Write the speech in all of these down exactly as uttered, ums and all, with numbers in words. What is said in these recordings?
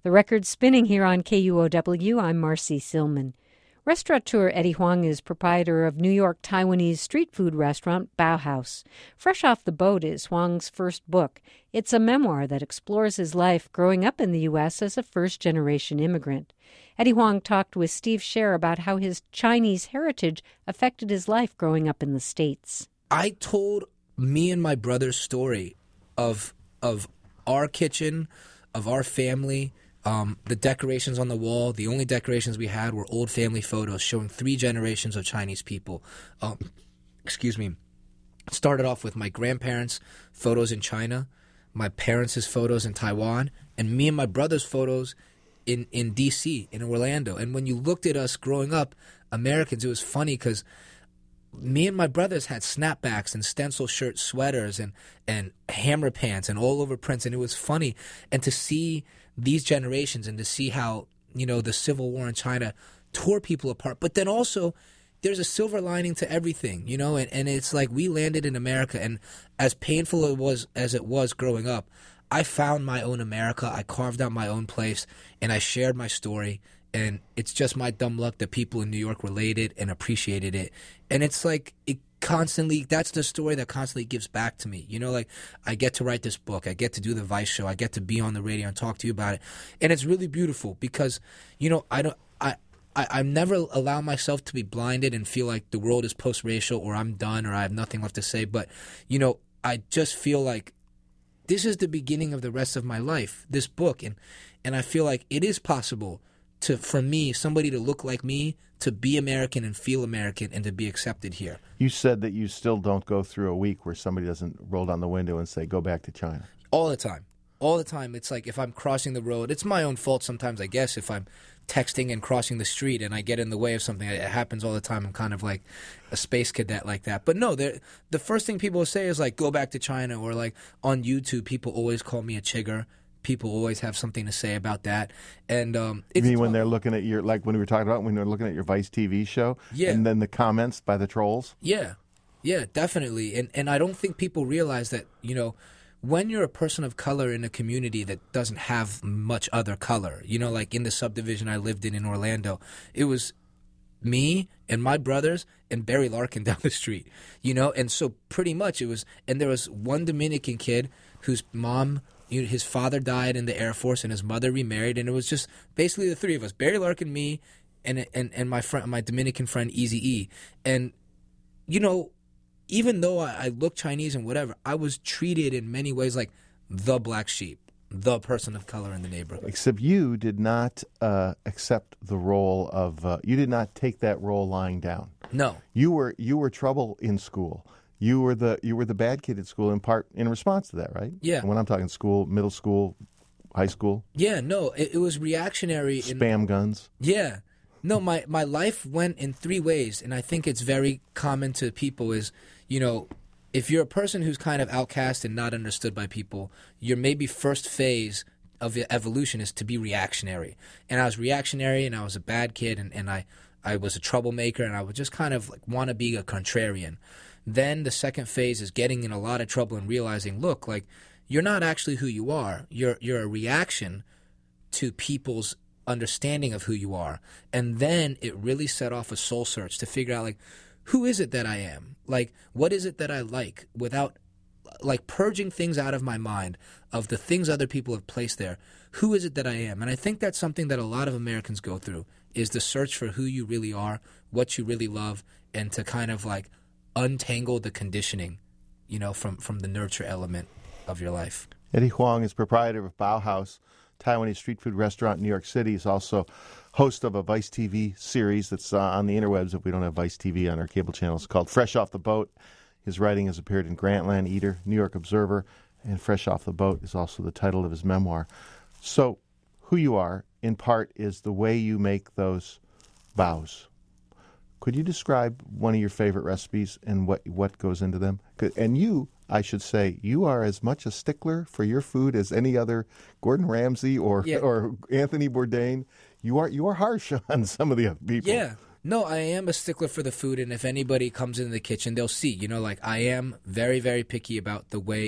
The record's spinning here on K U O W. I'm Marcy Silman. Restaurateur Eddie Huang is proprietor of New York Taiwanese street food restaurant Bauhaus. Fresh Off the Boat is Huang's first book. It's a memoir that explores his life growing up in the U S as a first-generation immigrant. Eddie Huang talked with Steve Scher about how his Chinese heritage affected his life growing up in the States. I told me and my brother's story of of our kitchen, of our family. Um, the decorations on the wall, the only decorations we had were old family photos showing three generations of Chinese people. Um, excuse me. Started off with my grandparents' photos in China, my parents' photos in Taiwan, and me and my brother's photos in, in D C, in Orlando. And when you looked at us growing up, Americans, it was funny because me and my brothers had snapbacks and stencil shirt sweaters and, and hammer pants and all over prints, and it was funny. And to see these generations and to see how, you know, the Civil War in China tore people apart. But then also there's a silver lining to everything, you know, and, and it's like we landed in America, and as painful it was as it was growing up, I found my own America. I carved out my own place, and I shared my story. And it's just my dumb luck that people in New York related and appreciated it. And it's like it constantly, that's the story that constantly gives back to me. You know, like I get to write this book. I get to do the Vice show. I get to be on the radio and talk to you about it. And it's really beautiful because, you know, I don't, I, I, I never allow myself to be blinded and feel like the world is post-racial or I'm done or I have nothing left to say. But, you know, I just feel like this is the beginning of the rest of my life, this book. And, and I feel like it is possible to, for me, somebody to look like me, to be American and feel American and to be accepted here. You said that you still don't go through a week where somebody doesn't roll down the window and say, go back to China. All the time. All the time. It's like if I'm crossing the road, it's my own fault sometimes, I guess, if I'm texting and crossing the street and I get in the way of something. It happens all the time. I'm kind of like a space cadet like that. But no, the first thing people will say is like, go back to China, or like on YouTube, people always call me a chigger. People always have something to say about that. And um, it's you mean when they're looking at your, like when we were talking about when they're looking at your Vice T V show? Yeah. And then the comments by the trolls? Yeah. Yeah, definitely. And and I don't think people realize that, you know, when you're a person of color in a community that doesn't have much other color, you know, like in the subdivision I lived in in Orlando, it was me and my brothers and Barry Larkin down the street, you know? And so pretty much it was, and there was one Dominican kid whose mom, you know, his father died in the Air Force and his mother remarried, and it was just basically the three of us, Barry Larkin, me, and and and my friend, my Dominican friend Eazy-E. And you know, even though I, I look Chinese and whatever, I was treated in many ways like the black sheep, the person of color in the neighborhood. Except you did not uh, accept the role of uh, you did not take that role lying down. No, you were you were trouble in school. You were the you were the bad kid at school in part in response to that, right? Yeah. And when I'm talking school, middle school, high school. Yeah, no, it, it was reactionary. Spam in, guns. Yeah. No, my, my life went in three ways, and I think it's very common to people is, you know, if you're a person who's kind of outcast and not understood by people, your maybe first phase of evolution is to be reactionary. And I was reactionary, and I was a bad kid, and, and I, I was a troublemaker, and I would just kind of like want to be a contrarian. Then the second phase is getting in a lot of trouble and realizing, look, like, you're not actually who you are. You're you're a reaction to people's understanding of who you are. And then it really set off a soul search to figure out, like, who is it that I am? Like, what is it that I like, without, like, purging things out of my mind of the things other people have placed there. Who is it that I am? And I think that's something that a lot of Americans go through, is the search for who you really are, what you really love, and to kind of, like, untangle the conditioning, you know, from, from the nurture element of your life. Eddie Huang is proprietor of Bauhaus, Taiwanese street food restaurant in New York City. He's also host of a Vice T V series that's uh, on the interwebs if we don't have Vice T V on our cable channels, called Fresh Off the Boat. His writing has appeared in Grantland, Eater, New York Observer, and Fresh Off the Boat is also the title of his memoir. So who you are, in part, is the way you make those bows. Could you describe one of your favorite recipes and what what goes into them? And you, I should say, you are as much a stickler for your food as any other Gordon Ramsay or yeah. or Anthony Bourdain. You are you are harsh on some of the other people. Yeah. No, I am a stickler for the food, and if anybody comes into the kitchen, they'll see, you know, like, I am very, very picky about the way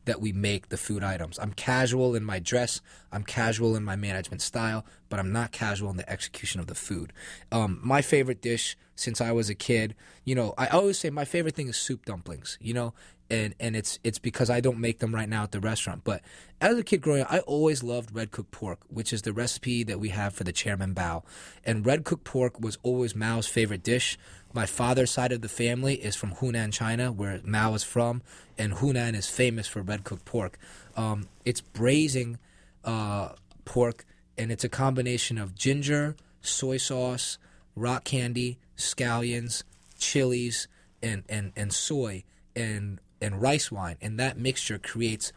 that we make the food items. I'm casual in my dress, I'm casual in my management style, but I'm not casual in the execution of the food. Um, my favorite dish since I was a kid, you know, I always say my favorite thing is soup dumplings, you know, and, and it's it's because I don't make them right now at the restaurant. But as a kid growing up, I always loved red cooked pork, which is the recipe that we have for the Chairman Bao. And red cooked pork was always Mao's favorite dish. My father's side of the family is from Hunan, China, where Mao is from, and Hunan is famous for red cooked pork. Um, it's braising uh, pork, and it's a combination of ginger, soy sauce, rock candy, scallions, chilies, and, and, and soy, and and rice wine. And that mixture creates,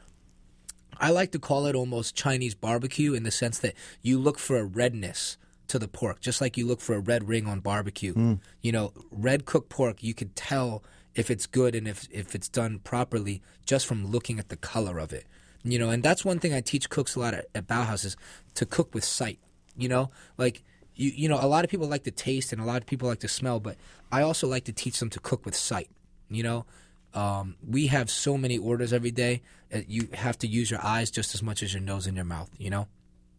I like to call it almost Chinese barbecue, in the sense that you look for a redness to the pork, just like you look for a red ring on barbecue. Mm. You know, red cooked pork, you could tell if it's good and if, if it's done properly just from looking at the color of it. You know, and that's one thing I teach cooks a lot at, at Bauhaus, is to cook with sight. You know, like, you, you know, a lot of people like to taste and a lot of people like to smell, but I also like to teach them to cook with sight. You know, um, we have so many orders every day that you have to use your eyes just as much as your nose and your mouth, you know?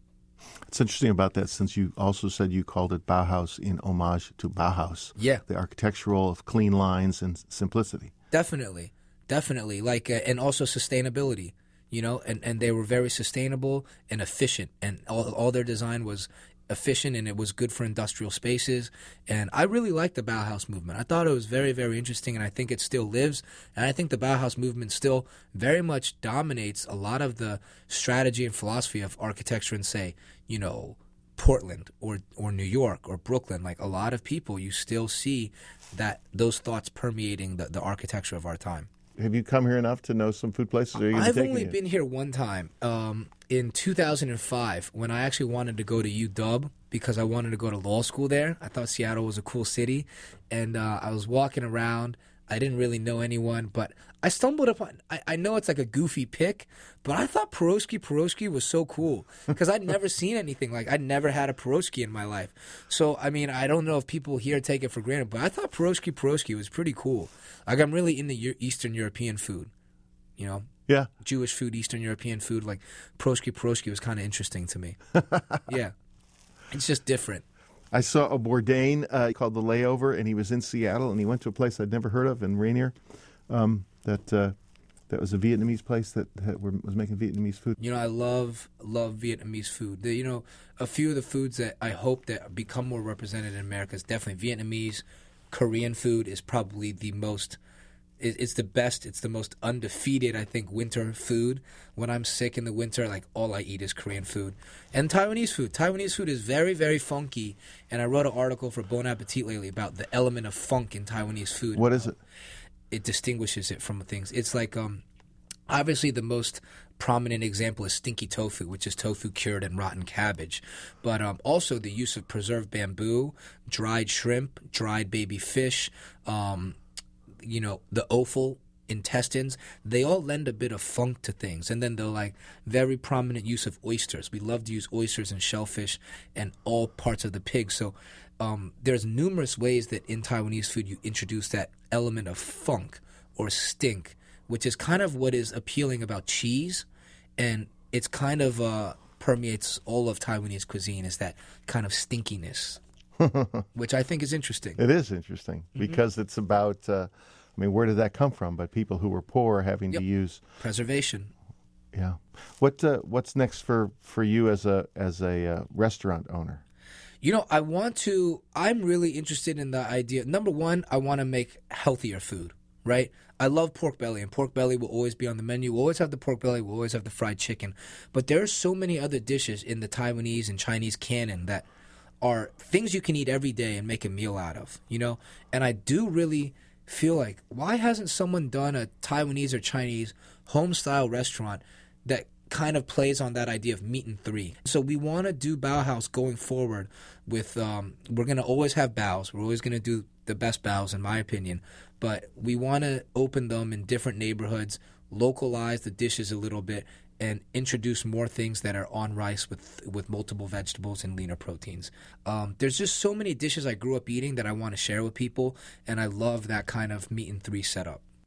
It's interesting about that, since you also said you called it Bauhaus in homage to Bauhaus. Yeah. The architectural of clean lines and simplicity. Definitely. Definitely. Like, uh, and also sustainability, you know, and, and they were very sustainable and efficient, and all, all their design was efficient, and it was good for industrial spaces. And I really liked the Bauhaus movement. I thought it was very, very interesting, and I think it still lives. And I think the Bauhaus movement still very much dominates a lot of the strategy and philosophy of architecture in, say, you know, Portland or or New York or Brooklyn. Like, a lot of people, you still see that those thoughts permeating the, the architecture of our time. Have you come here enough to know some food places? Or are you I've only you? been here one time, um, in two thousand five, when I actually wanted to go to U W because I wanted to go to law school there. I thought Seattle was a cool city, and uh, I was walking around. I didn't really know anyone, but I stumbled upon, I, I know it's like a goofy pick, but I thought Pierogi Pierogi was so cool because I'd never seen anything like, I'd never had a Pierogi in my life. So, I mean, I don't know if people here take it for granted, but I thought Pierogi Pierogi was pretty cool. Like, I'm really into Eastern European food, you know? Yeah. Jewish food, Eastern European food. Like, Pierogi Pierogi was kind of interesting to me. Yeah. It's just different. I saw a Bourdain uh, called The Layover, and he was in Seattle, and he went to a place I'd never heard of in Rainier. Um, that uh, that was a Vietnamese place that, that were, was making Vietnamese food. You know, I love love Vietnamese food. The, you know, a few of the foods that I hope that become more represented in America is definitely Vietnamese. Korean food is probably the most. It's the best. It's the most undefeated, I think, winter food. When I'm sick in the winter, like, all I eat is Korean food. And Taiwanese food. Taiwanese food is very, very funky. And I wrote an article for Bon Appetit lately about the element of funk in Taiwanese food. What is it? It distinguishes it from things. It's like, um, obviously the most prominent example is stinky tofu, which is tofu cured in rotten cabbage. But um, also the use of preserved bamboo, dried shrimp, dried baby fish, um... you know, the offal intestines, they all lend a bit of funk to things. And then the, like, very prominent use of oysters. We love to use oysters and shellfish and all parts of the pig. So um, there's numerous ways that in Taiwanese food you introduce that element of funk or stink, which is kind of what is appealing about cheese. And it's kind of uh, permeates all of Taiwanese cuisine, is that kind of stinkiness. Which I think is interesting. It is interesting mm-hmm. because it's about, uh, I mean, where did that come from? But people who were poor having yep. to use preservation. Yeah. What uh, what's next for, for you as a as a uh, restaurant owner? You know, I want to. I'm really interested in the idea. Number one, I want to make healthier food. Right? I love pork belly, and pork belly will always be on the menu. We'll always have the pork belly. We'll always have the fried chicken. But there are so many other dishes in the Taiwanese and Chinese canon that are things you can eat every day and make a meal out of, you know? And I do really feel like, why hasn't someone done a Taiwanese or Chinese home-style restaurant that kind of plays on that idea of meat in three? So we want to do Bauhaus going forward with, um, we're going to always have baos. We're always going to do the best baos, in my opinion. But we want to open them in different neighborhoods, localize the dishes a little bit, and introduce more things that are on rice with with multiple vegetables and leaner proteins. Um, there's just so many dishes I grew up eating that I want to share with people, and I love that kind of meat in three setup.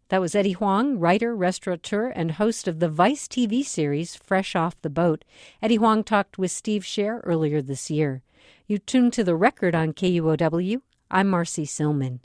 That was Eddie Huang, writer, restaurateur, and host of the Vice T V series Fresh Off the Boat. Eddie Huang talked with Steve Scher earlier this year. You tuned to The Record on K U O W. I'm Marcy Silman.